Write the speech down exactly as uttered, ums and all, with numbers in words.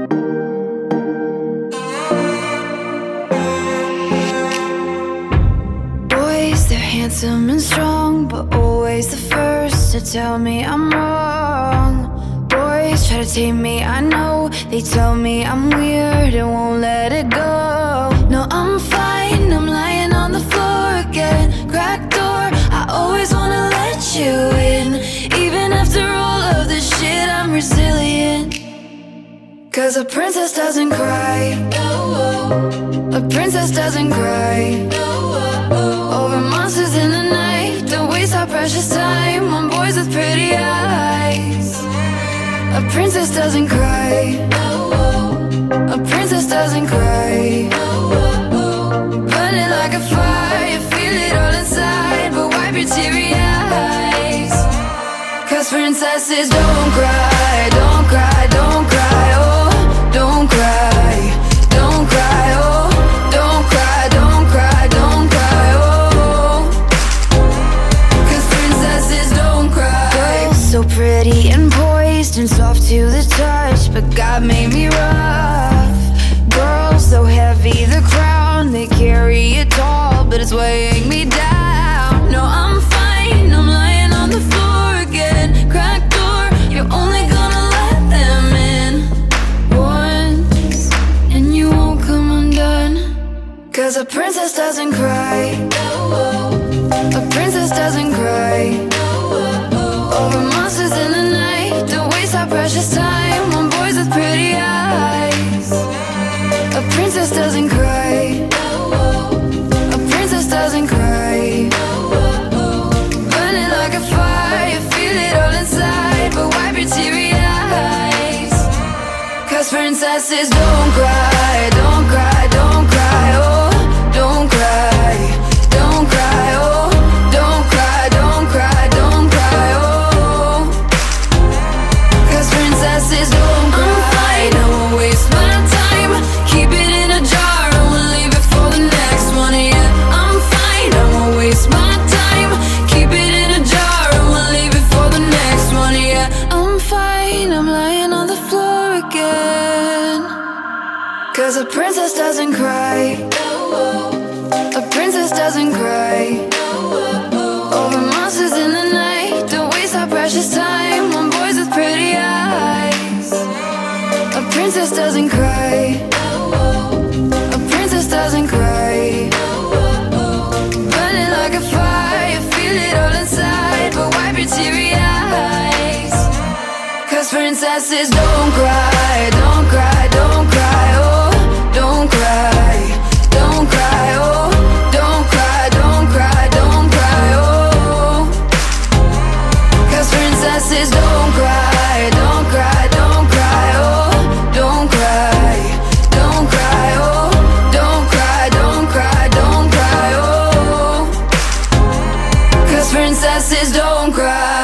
Boys, they're handsome and strong, but always the first to tell me I'm wrong. Boys try to tame me, I know. They tell me I'm weird and won't let it go. No, I'm fine, I'm lying on the floor again. Cracked door, I always wanna let you in. Even after all of this shit, I'm resilient. Cause a princess doesn't cry. A princess doesn't cry over monsters in the night. Don't waste our precious time on boys with pretty eyes. A princess doesn't cry. A princess doesn't cry. Burning like a fire, feel it all inside, but wipe your teary eyes. Cause princesses don't cry, don't cry, don't cry, oh, don't cry, don't cry, oh, don't cry, don't cry, don't cry, oh. Cause princesses don't cry. Girls so pretty and poised and soft to the touch, but God made me rough. Girls so heavy, the crown, they carry it tall, but it's weighing me down. No, I'm fine, I'm lying on the floor again. Cracked door, you're only gonna let them in once, and you won't come undone. Cause a princess doesn't cry. A princess doesn't cry over monsters in the night. Don't waste our precious time on boys with pretty eyes. A princess doesn't cry. A princess doesn't cry. Burning like a fire, feel it all inside, but wipe your teary eyes. Cause princesses don't cry, don't cry, don't cry, oh, don't cry, don't cry, oh, don't cry, don't cry, don't cry, oh. Cause princesses don't cry. I won't waste my time, keep it in a jar and we'll leave it for the next one. Yeah, I'm fine, I won't waste my time, keep it in a jar and we'll leave it for the next one. Yeah, I'm fine, I'm lying on the floor again. Cause a princess doesn't cry. A princess doesn't cry over monsters in the night. Don't waste our precious time on boys with pretty eyes. A princess doesn't cry. A princess doesn't cry. Burning like a fire, feel it all inside, but wipe your teary eyes. Cause princesses don't cry, don't cry, don't cry, oh, don't cry, don't cry, oh, don't cry, don't cry, don't cry, oh. Cause princesses don't cry, don't cry, don't cry, oh, don't cry, don't cry, oh, don't cry, don't cry, don't cry, oh. Cause princesses don't cry.